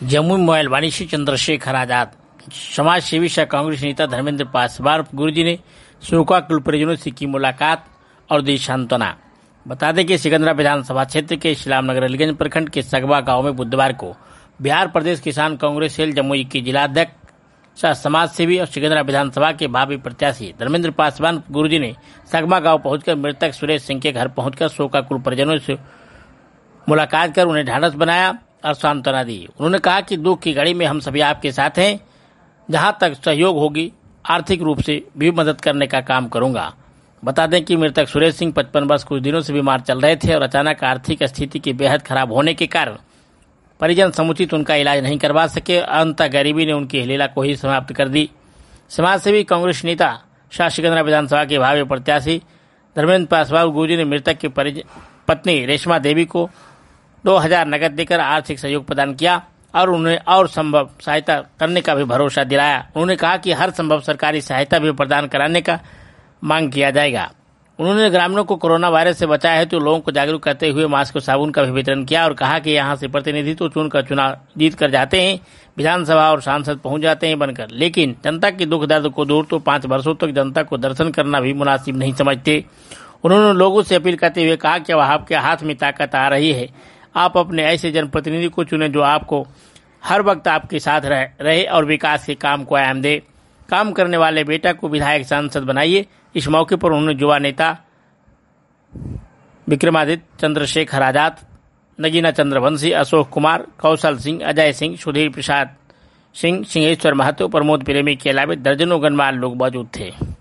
Jamui mobile वाणिज्य चंद्रशेखर आजाद, समाज सेवी सह कांग्रेस नेता धर्मेंद्र पासवान गुरुजी ने शोका कुल परिजनों से की मुलाकात और दी सांत्वना। बता दें कि सिकंदरा विधानसभा क्षेत्र के इस्लाम नगर अलीगंज प्रखंड के सगवा गांव में बुधवार को बिहार प्रदेश किसान कांग्रेस सेल जमुई के जिलाध्यक्ष सह समाज सेवी और सिकंदरा विधानसभा के भावी प्रत्याशी धर्मेंद्र पासवान गुरुजी ने सगवा गांव पहुंचकर मृतक सुरेश सिंह के घर पहुंचकर शोका कुल परिजनों से मुलाकात कर उन्हें ढांढस बनाया और सांत्वना दी। उन्होंने कहा कि दुख की घड़ी में हम सभी आपके साथ हैं, जहां तक सहयोग होगी आर्थिक रूप से भी मदद करने का काम करूंगा। बता दें कि मृतक सुरेश सिंह 55 वर्ष कुछ दिनों से बीमार चल रहे थे और अचानक आर्थिक स्थिति के बेहद खराब होने के कारण परिजन समुचित उनका इलाज नहीं करवा सके। अंततः गरीबी ने उनकी लीला को ही समाप्त कर दी। समाज सेवी कांग्रेस नेता शाह सिकंदरा विधानसभा के भावी प्रत्याशी धर्मेंद्र पासवान गुरुजी ने मृतक की पत्नी रेशमा देवी को 2000 नकद देकर आर्थिक सहयोग प्रदान किया और उन्हें और संभव सहायता करने का भी भरोसा दिलाया। उन्होंने कहा कि हर संभव सरकारी सहायता भी प्रदान कराने का मांग किया जाएगा। उन्होंने ग्रामीणों को कोरोना वायरस से बचाया है तो लोगों को जागरूक करते हुए मास्क और साबुन का भी वितरण किया और कहा कि यहां से प्रतिनिधित्व चुनकर चुनाव जीत कर जाते हैं, विधानसभा और सांसद पहुंच जाते हैं बनकर, लेकिन जनता के दुख दर्द को दूर तो 5 वर्षों तक जनता को दर्शन करना भी मुनासिब नहीं समझते। उन्होंने लोगों से अपील करते हुए कहा कि अब आपके हाथ में ताकत आ रही है, आप अपने ऐसे जनप्रतिनिधि को चुनें जो आपको हर वक्त आपके साथ रहे और विकास के काम को आयाम दे। काम करने वाले बेटा को विधायक सांसद बनाइए। इस मौके पर उन्होंने युवा नेता विक्रमादित्य, चंद्रशेखर आजाद, नगीना चंद्रवंशी, अशोक कुमार, कौशल सिंह, अजय सिंह, सुधीर प्रसाद सिंह, सिंहेश्वर महतो, प्रमोद प्रेमी के अलावा दर्जनों गणमान्य लोग मौजूद थे।